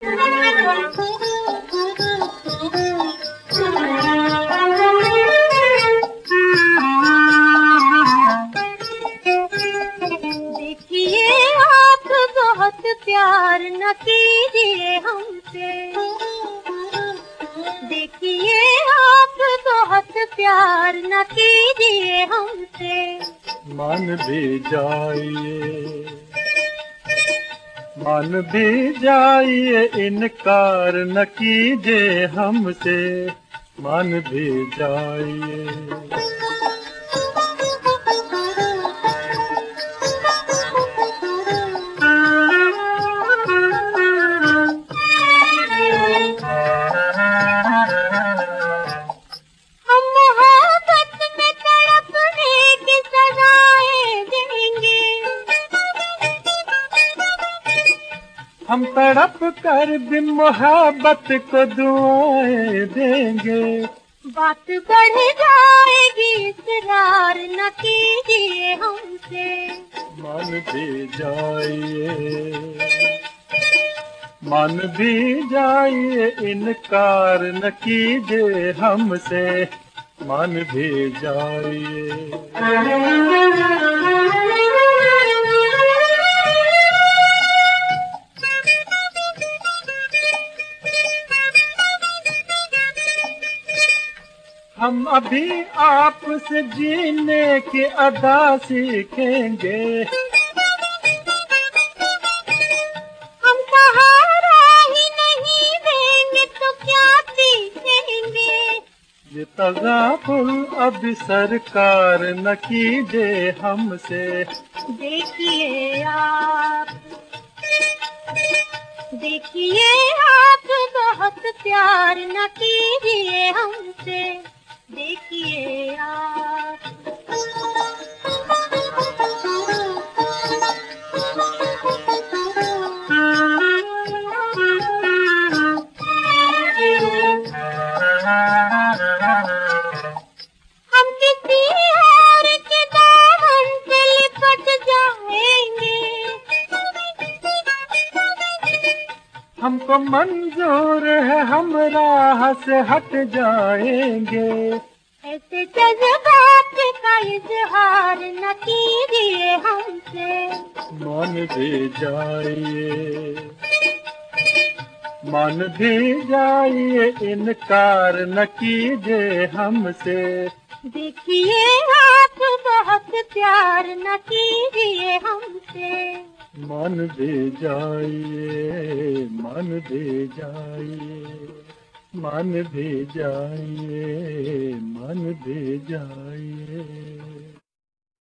देखिए आप बहुत प्यार न कीजिए हमसे, देखिए आप बहुत प्यार न कीजिए हमसे। मान भी जाइए, मान भी जाइए, इनकार न कीजिए हमसे, मान भी जाइए। हम मोहब्बत में तड़पने की सजाएं देंगे, हम तड़प कर भी मोहब्बत को दुआएं देंगे। बात बढ़ जाएगी, इकरार न कीजिए हमसे। मान भी जाइए, मान भी जाइए, इनकार न कीजिए हमसे, मान भी जाइए। हम अभी आपसे जीने की अदा सीखेंगे, हम सहारा ही नहीं देंगे तो क्या सीखेंगे। ये तगाफुल अभी सरकार न कीजिए हमसे। देखिए आप, देखिए आप बहुत प्यार न कीजिए हमसे, देखिए आप। हम किसी और के दामन से लिपट जाएंगे, हमको मंजूर है, हम राह से हट जाएंगे। ऐसे जज्बात का इजहार न कीजिए हमसे। मान भी जाइए, मान भी जाइए, इनकार न कीजिए हमसे। देखिए आप बहुत प्यार न कीजिए हमसे। मान भी जाइए, मान भी जाइए, मान भी जाइए, मान भी जाइए।